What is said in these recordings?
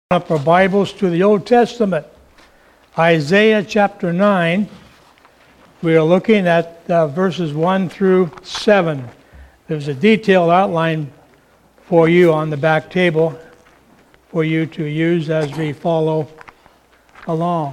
Up our Bibles to the Old Testament, Isaiah chapter 9. We are looking at verses 1 through 7. There's a detailed outline for you on the back table for you to use as we follow along.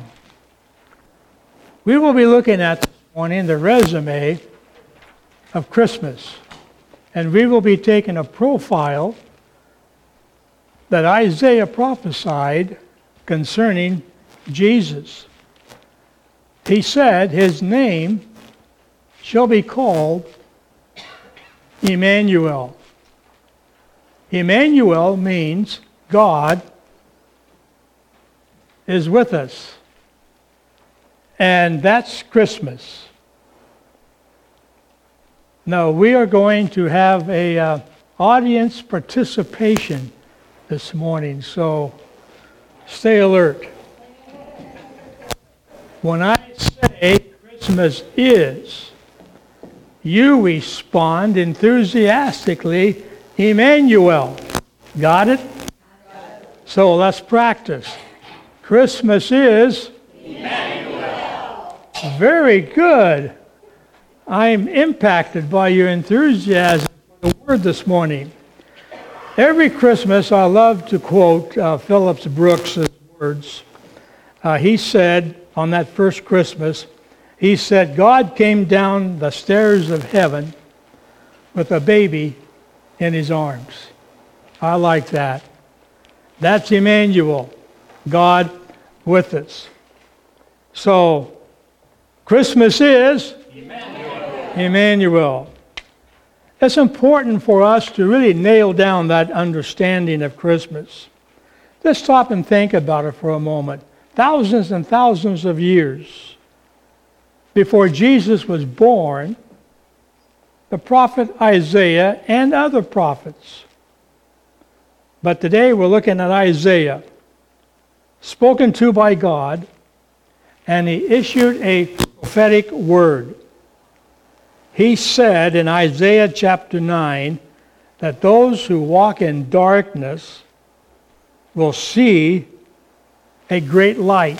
We will be looking at this morning the resume of Christmas, and we will be taking a profile that Isaiah prophesied concerning Jesus. He said, his name shall be called Emmanuel. Emmanuel means God is with us. And that's Christmas. Now, we are going to have a audience participation this morning, so stay alert. When I say Christmas is, you respond enthusiastically, Emmanuel. Got it? So let's practice. Christmas is Emmanuel. Very good. I'm impacted by your enthusiasm for the word this morning. Every Christmas, I love to quote Phillips Brooks' words. He said, on that first Christmas, he said, God came down the stairs of heaven with a baby in his arms. I like that. That's Emmanuel, God with us. So, Christmas is Emmanuel. It's important for us to really nail down that understanding of Christmas. Let's stop and think about it for a moment. Thousands and thousands of years before Jesus was born, the prophet Isaiah and other prophets. But today we're looking at Isaiah, spoken to by God, and he issued a prophetic word. He said in Isaiah chapter 9 that those who walk in darkness will see a great light.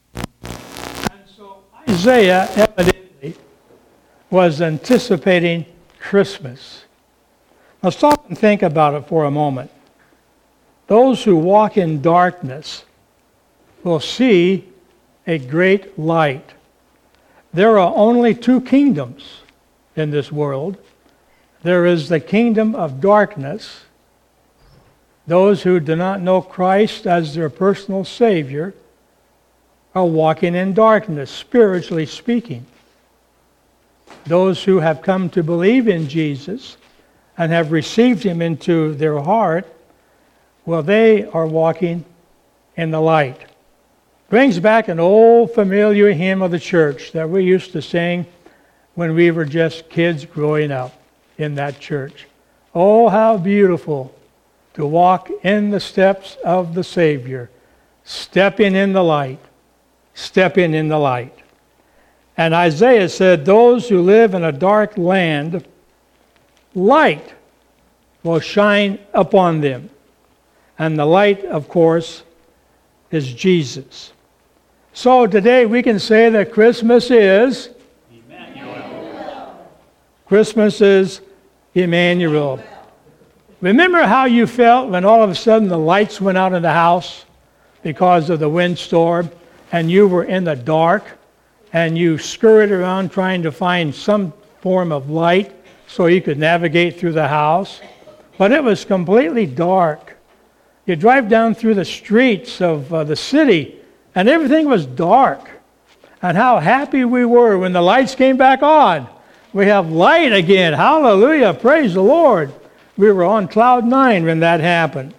And so Isaiah evidently was anticipating Christmas. Now stop and think about it for a moment. Those who walk in darkness will see a great light. There are only two kingdoms in this world. There is the kingdom of darkness. Those who do not know Christ as their personal Savior are walking in darkness, spiritually speaking. Those who have come to believe in Jesus and have received Him into their heart, well, they are walking in the light. Brings back an old familiar hymn of the church that we used to sing when we were just kids growing up in that church. Oh, how beautiful to walk in the steps of the Savior, stepping in the light, stepping in the light. And Isaiah said, those who live in a dark land, light will shine upon them. And the light, of course, is Jesus. So today we can say that Christmas is Christmas is Emmanuel. Remember how you felt when all of a sudden the lights went out in the house because of the windstorm and you were in the dark and you scurried around trying to find some form of light so you could navigate through the house? But it was completely dark. You drive down through the streets of the city and everything was dark. And how happy we were when the lights came back on. We have light again. Hallelujah. Praise the Lord. We were on cloud 9 when that happened.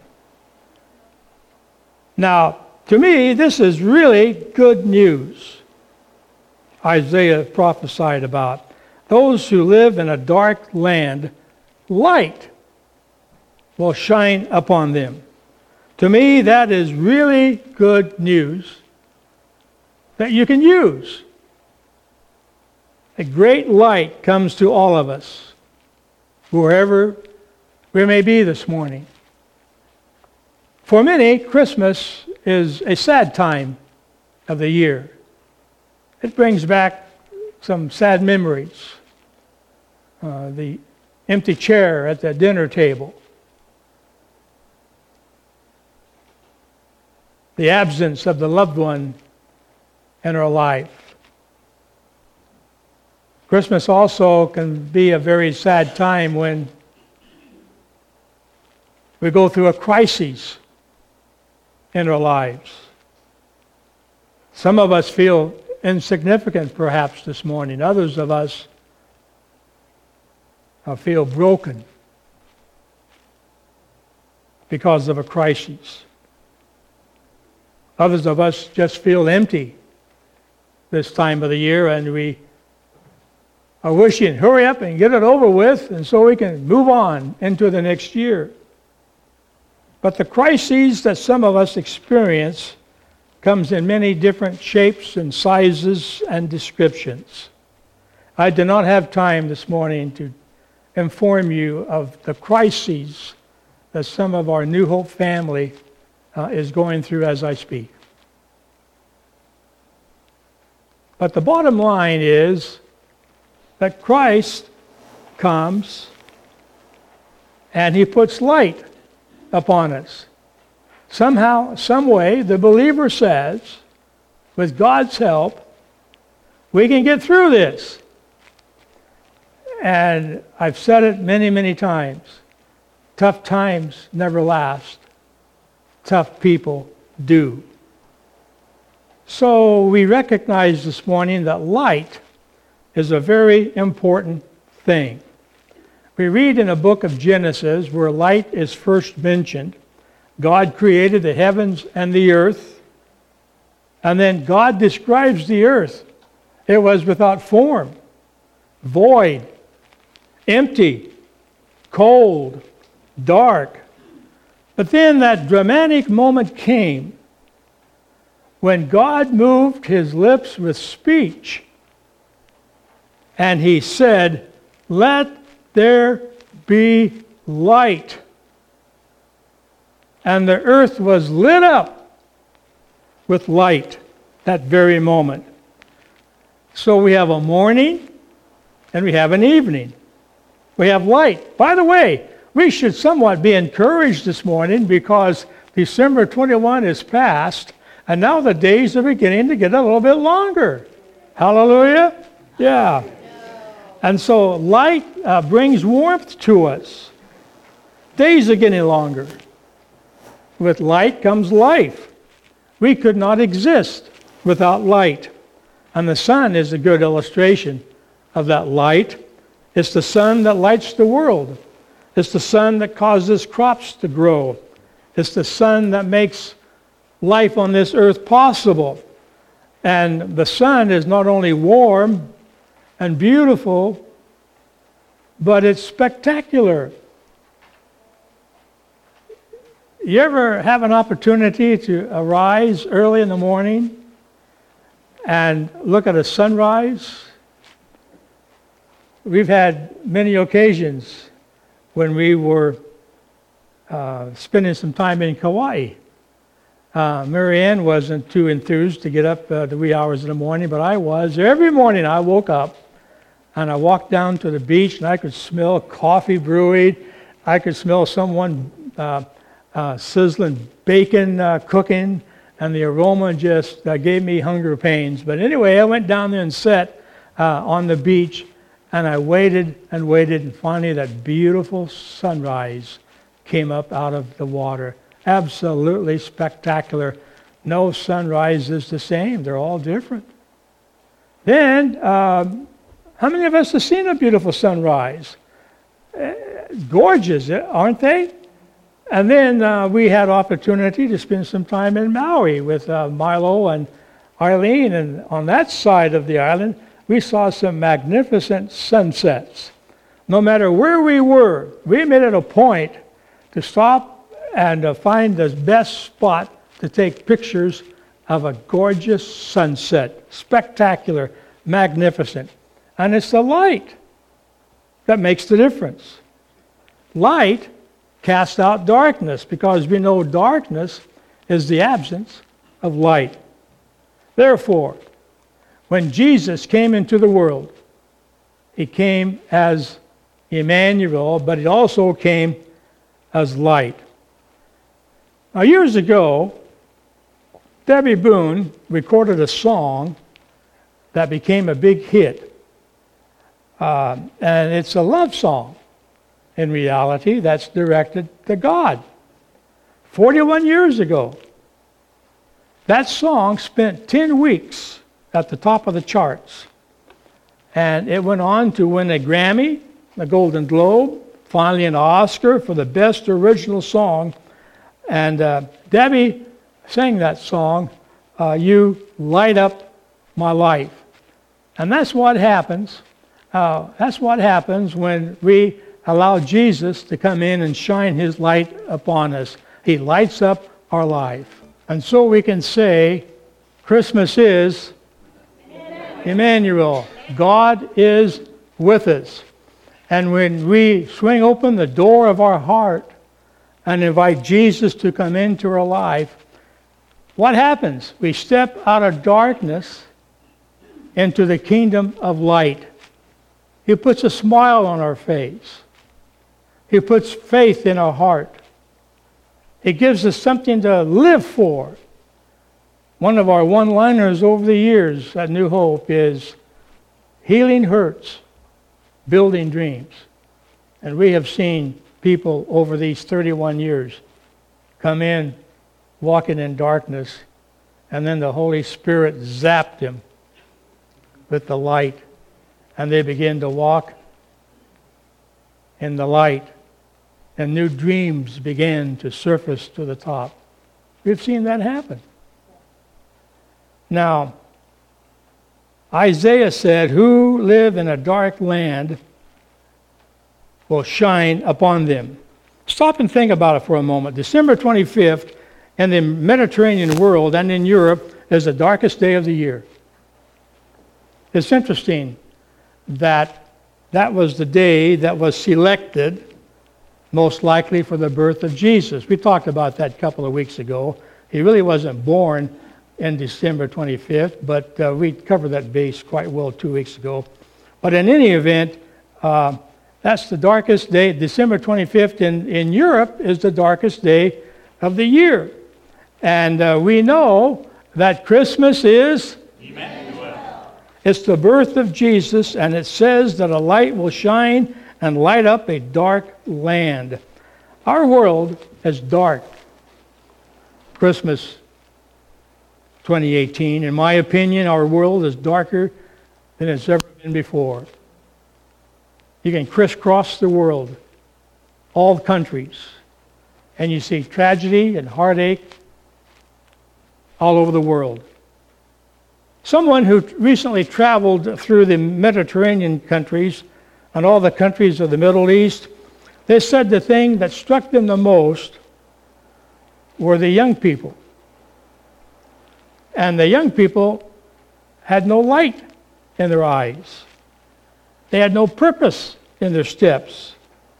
Now, to me, this is really good news. Isaiah prophesied about those who live in a dark land, light will shine upon them. To me, that is really good news that you can use. A great light comes to all of us, wherever we may be this morning. For many, Christmas is a sad time of the year. It brings back some sad memories. The empty chair at the dinner table. The absence of the loved one in our life. Christmas also can be a very sad time when we go through a crisis in our lives. Some of us feel insignificant perhaps this morning. Others of us feel broken because of a crisis. Others of us just feel empty this time of the year, and we are wishing, hurry up and get it over with, and so we can move on into the next year. But the crises that some of us experience comes in many different shapes and sizes and descriptions. I do not have time this morning to inform you of the crises that some of our New Hope family is going through as I speak. But the bottom line is that Christ comes and He puts light upon us. Somehow, some way, the believer says, with God's help, we can get through this. And I've said it many, many times. Tough times never last. Tough people do. So we recognize this morning that light is a very important thing. We read in the book of Genesis where light is first mentioned. God created the heavens and the earth. And then God describes the earth. It was without form, void, empty, cold, dark. But then that dramatic moment came when God moved His lips with speech and He said, "Let there be light." And the earth was lit up with light that very moment. So we have a morning and we have an evening. We have light. By the way, we should somewhat be encouraged this morning because December 21 is past, and now the days are beginning to get a little bit longer. Hallelujah? Yeah. And so light brings warmth to us. Days are getting longer. With light comes life. We could not exist without light. And the sun is a good illustration of that light. It's the sun that lights the world. It's the sun that causes crops to grow. It's the sun that makes life on this earth possible. And the sun is not only warm and beautiful, but it's spectacular. You ever have an opportunity to arise early in the morning and look at a sunrise? We've had many occasions when we were spending some time in Kauai. Marianne wasn't too enthused to get up the wee hours in the morning, but I was. Every morning I woke up and I walked down to the beach and I could smell coffee brewing. I could smell someone sizzling bacon cooking, and the aroma just gave me hunger pains. But anyway, I went down there and sat on the beach, and I waited and waited, and finally that beautiful sunrise came up out of the water. Absolutely spectacular. No sunrise is the same. They're all different. Then, how many of us have seen a beautiful sunrise? Gorgeous, aren't they? And then we had opportunity to spend some time in Maui with Milo and Eileen, and on that side of the island, we saw some magnificent sunsets. No matter where we were, we made it a point to stop and find the best spot to take pictures of a gorgeous sunset. Spectacular, magnificent. And it's the light that makes the difference. Light cast out darkness, because we know darkness is the absence of light. Therefore, when Jesus came into the world, he came as Emmanuel, but he also came as light. Now, years ago, Debbie Boone recorded a song that became a big hit. And it's a love song, in reality, that's directed to God. 41 years ago, that song spent 10 weeks at the top of the charts. And it went on to win a Grammy, a Golden Globe, finally an Oscar for the best original song. And Debbie sang that song, You Light Up My Life. And that's what happens. That's what happens when we allow Jesus to come in and shine his light upon us. He lights up our life. And so we can say, Christmas is Emmanuel. God is with us. And when we swing open the door of our heart and invite Jesus to come into our life, what happens? We step out of darkness into the kingdom of light. He puts a smile on our face. He puts faith in our heart. He gives us something to live for. One of our one-liners over the years at New Hope is, healing hurts, building dreams. And we have seen people over these 31 years come in walking in darkness, and then the Holy Spirit zapped them with the light, and they begin to walk in the light, and new dreams began to surface to the top. We've seen that happen. Now, Isaiah said, who live in a dark land will shine upon them. Stop and think about it for a moment. December 25th in the Mediterranean world and in Europe is the darkest day of the year. It's interesting that that was the day that was selected most likely for the birth of Jesus. We talked about that a couple of weeks ago. He really wasn't born in December 25th, but we covered that base quite well 2 weeks ago. But in any event, that's the darkest day. December 25th in Europe is the darkest day of the year. And we know that Christmas is Emmanuel. It's the birth of Jesus, and it says that a light will shine and light up a dark land. Our world is dark. Christmas 2018, in my opinion, our world is darker than it's ever been before. You can crisscross the world, all countries, and you see tragedy and heartache all over the world. Someone who recently traveled through the Mediterranean countries and all the countries of the Middle East, they said the thing that struck them the most were the young people. And the young people had no light in their eyes. They had no purpose in their steps.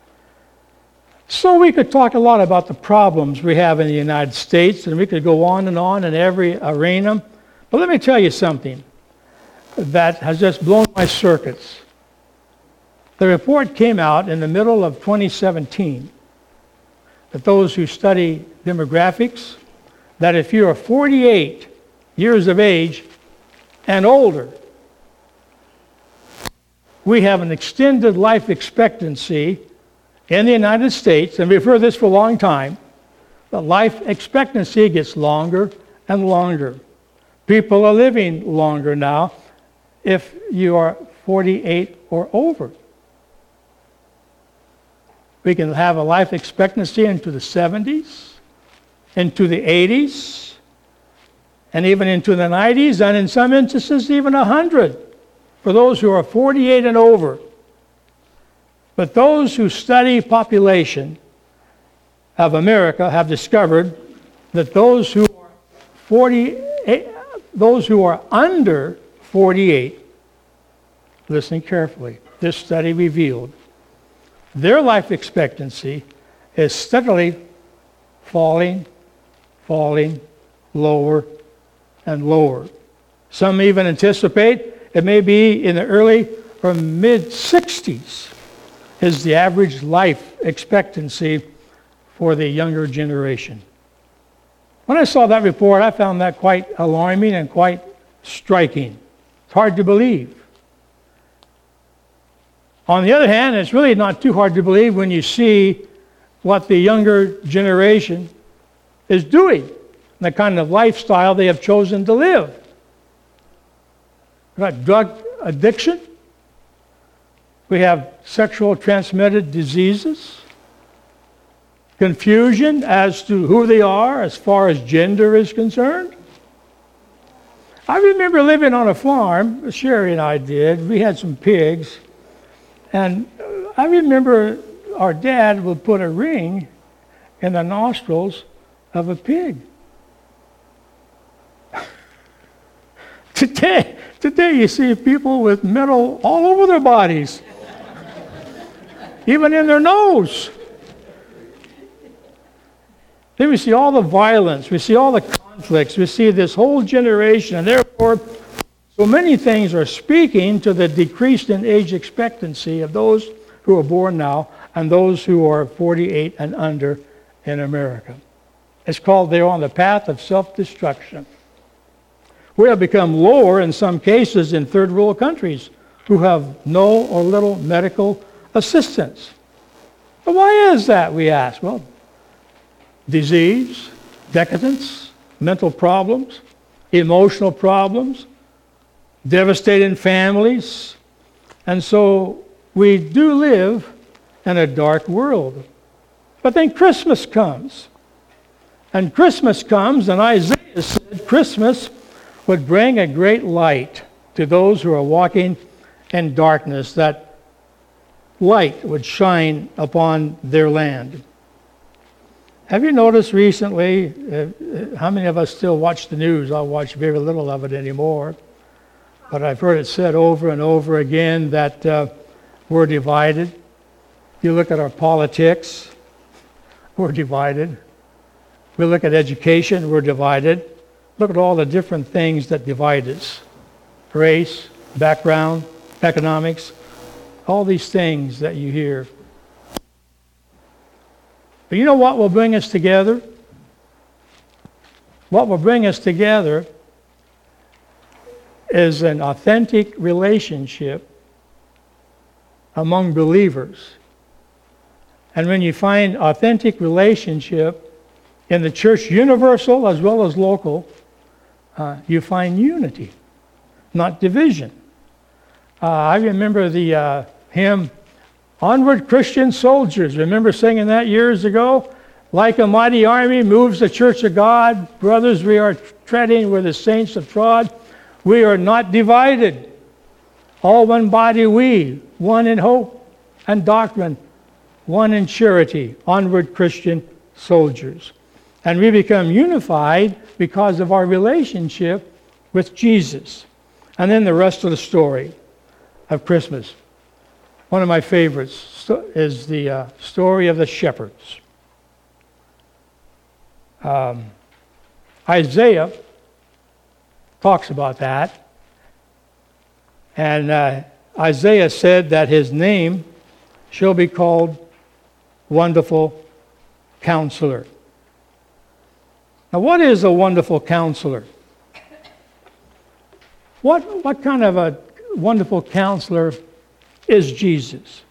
So we could talk a lot about the problems we have in the United States, and we could go on in every arena. But let me tell you something that has just blown my circuits. The report came out in the middle of 2017 that those who study demographics, that if you are 48 years of age and older, we have an extended life expectancy in the United States, and we've heard this for a long time, but life expectancy gets longer and longer. People are living longer now if you are 48 or over. We can have a life expectancy into the 70s, into the 80s, and even into the 90s, and in some instances even 100 for those who are 48 and over. But those who study population of America have discovered that those who are under 48, listen carefully, this study revealed, their life expectancy is steadily falling, lower and lower. Some even anticipate it may be in the early or mid-60s is the average life expectancy for the younger generation. When I saw that report, I found that quite alarming and quite striking. It's hard to believe. On the other hand, it's really not too hard to believe when you see what the younger generation is doing, the kind of lifestyle they have chosen to live. We've got drug addiction. We have sexual transmitted diseases. Confusion as to who they are as far as gender is concerned. I remember living on a farm, Sherry and I did. We had some pigs. And I remember our dad would put a ring in the nostrils of a pig. Today you see people with metal all over their bodies, even in their nose. Then we see all the violence, we see all the conflicts, we see this whole generation, and therefore so many things are speaking to the decreased in age expectancy of those who are born now and those who are 48 and under in America. It's called they're on the path of self-destruction. We have become lower in some cases in third world countries who have no or little medical assistance. But why is that, we ask? Well, disease, decadence, mental problems, emotional problems, devastating families. And so we do live in a dark world. But then Christmas comes. And Christmas comes, and Isaiah said Christmas would bring a great light to those who are walking in darkness. That light would shine upon their land. Have you noticed recently, how many of us still watch the news? I watch very little of it anymore. But I've heard it said over and over again that we're divided. You look at our politics, we're divided. We look at education, we're divided. Look at all the different things that divide us. Race, background, economics, all these things that you hear. But you know what will bring us together? What will bring us together is an authentic relationship among believers. And when you find authentic relationship in the church universal as well as local, you find unity, not division. I remember the hymn, Onward Christian Soldiers. Remember singing that years ago? Like a mighty army moves the church of God. Brothers, we are treading where the saints have trod. We are not divided. All one body we, one in hope and doctrine, one in charity. Onward Christian soldiers. And we become unified because of our relationship with Jesus. And then the rest of the story of Christmas. One of my favorites is the story of the shepherds. Isaiah talks about that. And Isaiah said that his name shall be called Wonderful Counselor. Now, what is a wonderful counselor? What kind of a wonderful counselor is Jesus?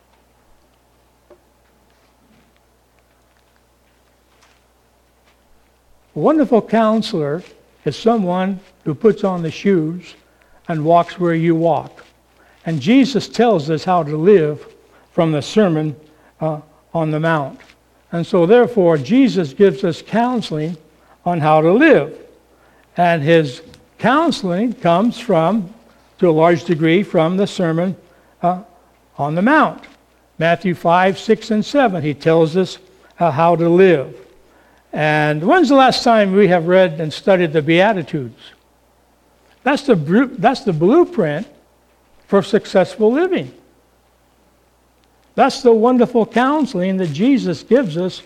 A wonderful counselor is someone who puts on the shoes and walks where you walk. And Jesus tells us how to live from the Sermon on the Mount. And so therefore, Jesus gives us counseling on how to live. And his counseling comes from, to a large degree, from the Sermon on the Mount. Matthew 5, 6, and 7, he tells us how to live. And when's the last time we have read and studied the Beatitudes? That's the blueprint for successful living. That's the wonderful counseling that Jesus gives us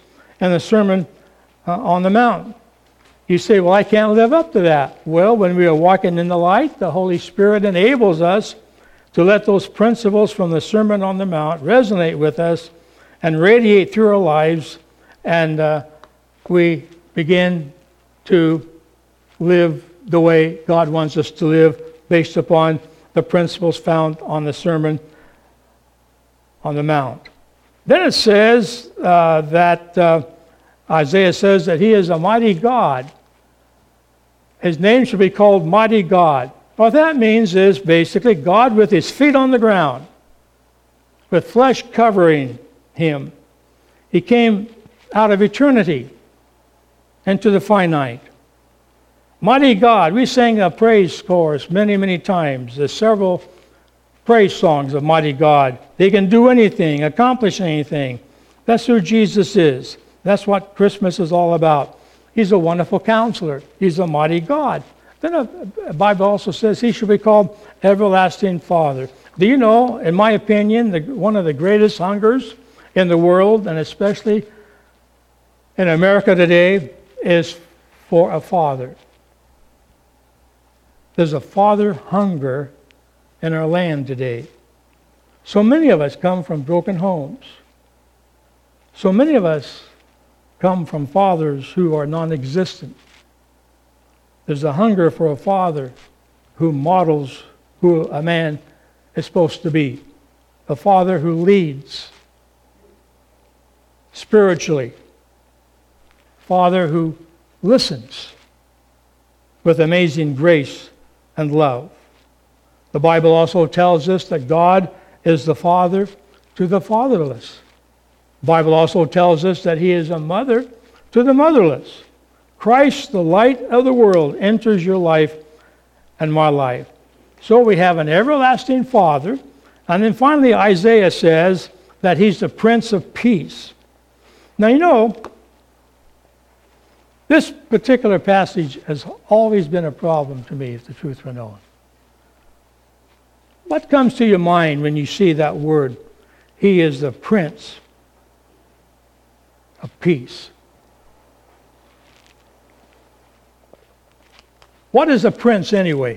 and the Sermon on the Mount. You say, well, I can't live up to that. Well, when we are walking in the light, the Holy Spirit enables us to let those principles from the Sermon on the Mount resonate with us and radiate through our lives, and we begin to live the way God wants us to live based upon the principles found on the Sermon on the Mount. Then it says that Isaiah says that He is a mighty God. His name should be called Mighty God. What that means is basically God with His feet on the ground, with flesh covering Him. He came out of eternity into the finite. Mighty God. We sang a praise chorus many, many times. There's several praise songs of Mighty God. They can do anything, accomplish anything. That's who Jesus is. That's what Christmas is all about. He's a wonderful counselor. He's a mighty God. Then the Bible also says He should be called Everlasting Father. Do you know, in my opinion, one of the greatest hungers in the world, and especially in America today, is for a father. There's a father hunger in our land today. So many of us come from broken homes. So many of us come from fathers who are non-existent. There's a hunger for a father who models who a man is supposed to be. A father who leads spiritually. Father who listens with amazing grace and love. The Bible also tells us that God is the father to the fatherless. The Bible also tells us that He is a mother to the motherless. Christ, the light of the world, enters your life and my life. So we have an everlasting Father. And then finally Isaiah says that He's the Prince of Peace. Now you know, this particular passage has always been a problem to me, if the truth were known. What comes to your mind when you see that word? He is the Prince of Peace. What is a prince anyway?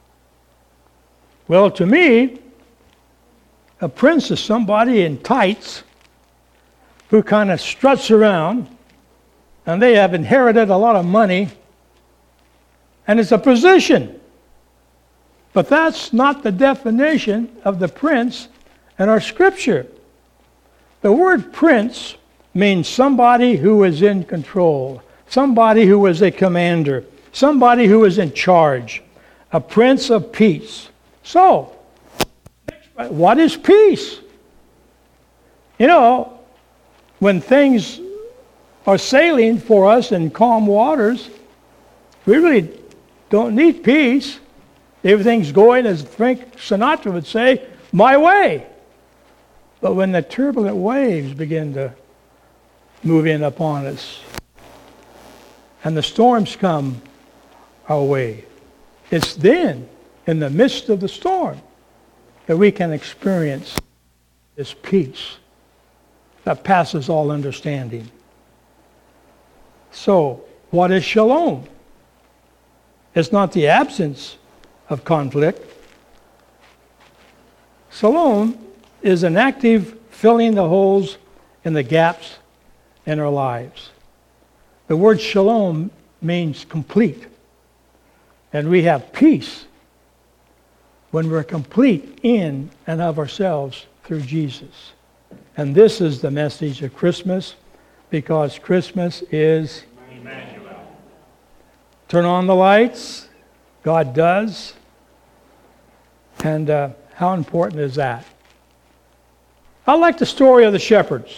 Well, to me, a prince is somebody in tights who kind of struts around, and they have inherited a lot of money, and it's a position. But that's not the definition of the prince in our scripture. The word prince means somebody who is in control, somebody who is a commander, somebody who is in charge, a Prince of Peace. So, what is peace? You know, when things are sailing for us in calm waters, we really don't need peace. Everything's going, as Frank Sinatra would say, my way. But when the turbulent waves begin to move in upon us, and the storms come our way, it's then, in the midst of the storm, that we can experience this peace that passes all understanding. So, what is shalom? It's not the absence of conflict. Shalom is an active filling the holes in the gaps in our lives. The word shalom means complete. And we have peace when we're complete in and of ourselves through Jesus. And this is the message of Christmas, because Christmas is Emmanuel. Turn on the lights. God does. And how important is that? I like the story of the shepherds.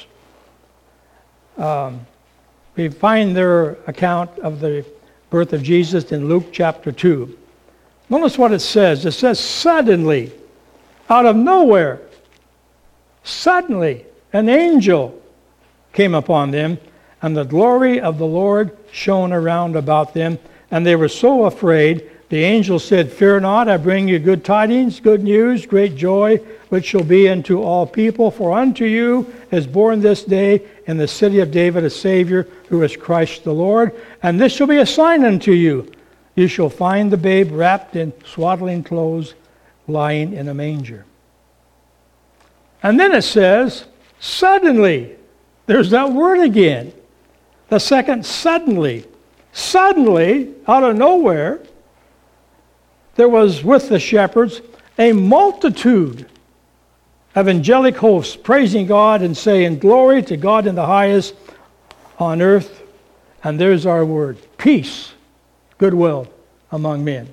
We find their account of the birth of Jesus in Luke chapter 2. Notice what it says. It says, suddenly, out of nowhere, suddenly an angel came upon them, and the glory of the Lord shone around about them, and they were so afraid the angel said, "Fear not, I bring you good tidings, good news, great joy, which shall be unto all people. For unto you is born this day in the city of David a Savior, who is Christ the Lord. And this shall be a sign unto you. You shall find the babe wrapped in swaddling clothes, lying in a manger." And then it says, suddenly. There's that word again. The second suddenly. Suddenly, out of nowhere, there was with the shepherds a multitude of angelic hosts praising God and saying, "Glory to God in the highest on earth." And there's our word, peace, goodwill among men.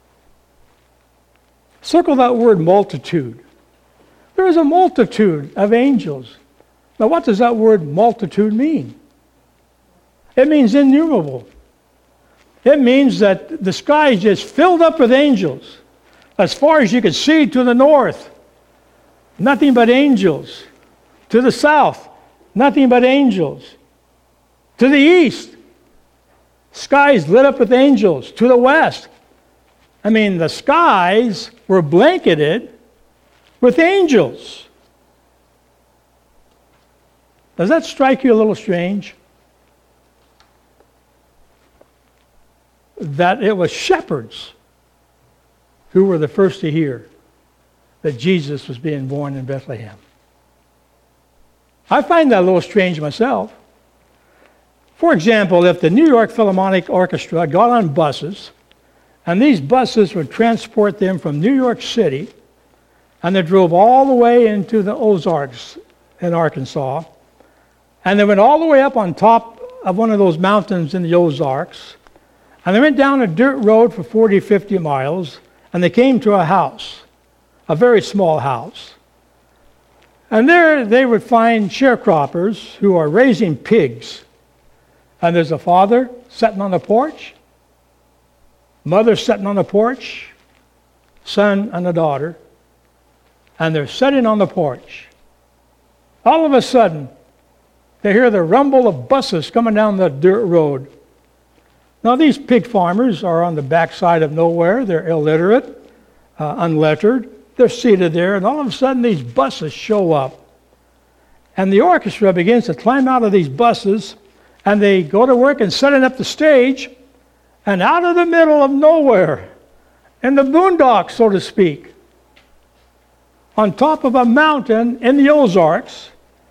Circle that word multitude. There is a multitude of angels. Now what does that word multitude mean? It means innumerable. It means that the sky is just filled up with angels. As far as you can see to the north, nothing but angels. To the south, nothing but angels. To the east, skies lit up with angels. To the west, the skies were blanketed with angels. Does that strike you a little strange? That it was shepherds who were the first to hear that Jesus was being born in Bethlehem. I find that a little strange myself. For example, if the New York Philharmonic Orchestra got on buses, and these buses would transport them from New York City, and they drove all the way into the Ozarks in Arkansas, and they went all the way up on top of one of those mountains in the Ozarks, and they went down a dirt road for 40, 50 miles, and they came to a house, a very small house. And there they would find sharecroppers who are raising pigs. And there's a father sitting on the porch, mother sitting on the porch, son and a daughter, and they're sitting on the porch. All of a sudden, they hear the rumble of buses coming down the dirt road. Now, these pig farmers are on the backside of nowhere. They're illiterate, unlettered. They're seated there, and all of a sudden, these buses show up. And the orchestra begins to climb out of these buses, and they go to work and setting up the stage, and out of the middle of nowhere, in the boondocks, so to speak, on top of a mountain in the Ozarks,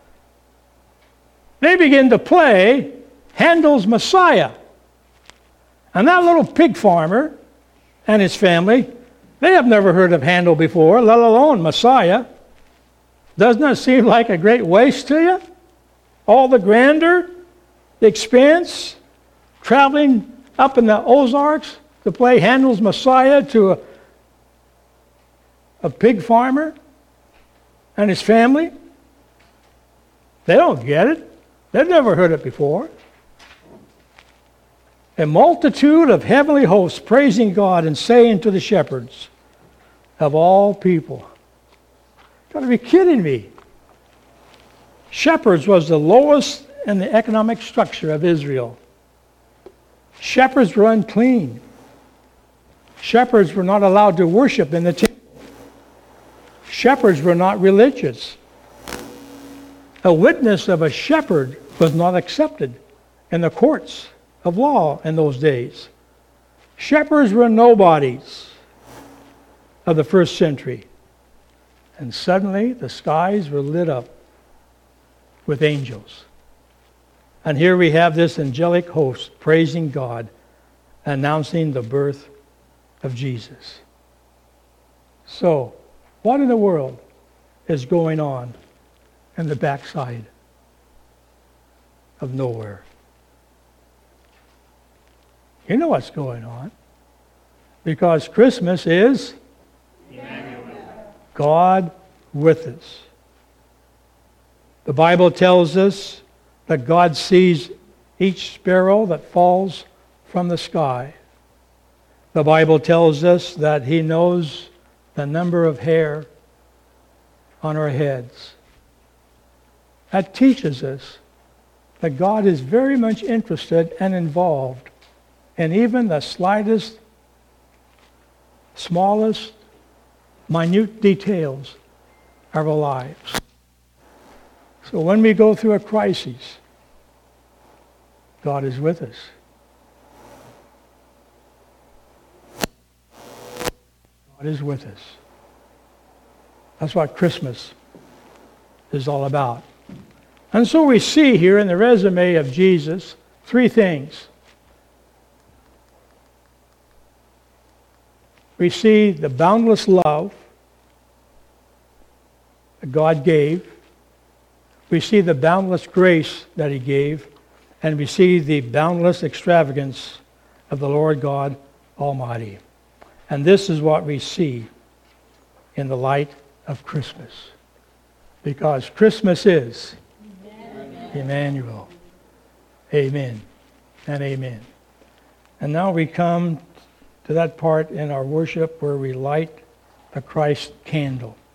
they begin to play Handel's Messiah. And that little pig farmer and his family, they have never heard of Handel before, let alone Messiah. Doesn't that seem like a great waste to you? All the grandeur, the expense, traveling up in the Ozarks to play Handel's Messiah to a pig farmer and his family. They don't get it. They've never heard it before. A multitude of heavenly hosts praising God and saying to the shepherds of all people. Got to be kidding me. Shepherds was the lowest in the economic structure of Israel. Shepherds were unclean. Shepherds were not allowed to worship in the temple. Shepherds were not religious. A witness of a shepherd was not accepted in the courts of law in those days. Shepherds were nobodies of the first century. And suddenly the skies were lit up with angels. And here we have this angelic host praising God, announcing the birth of Jesus. So, what in the world is going on in the backside of nowhere? You know what's going on. Because Christmas is God with us. The Bible tells us that God sees each sparrow that falls from the sky. The Bible tells us that He knows the number of hair on our heads. That teaches us that God is very much interested and involved in even the slightest smallest, minute details of our lives. So when we go through a crisis, God is with us. God is with us. That's what Christmas is all about. And so we see here in the resume of Jesus 3 things. We see the boundless love that God gave. We see the boundless grace that He gave. And we see the boundless extravagance of the Lord God Almighty. And this is what we see in the light of Christmas. Because Christmas is Emmanuel. Amen and amen. And now we come to that part in our worship where we light the Christ candle.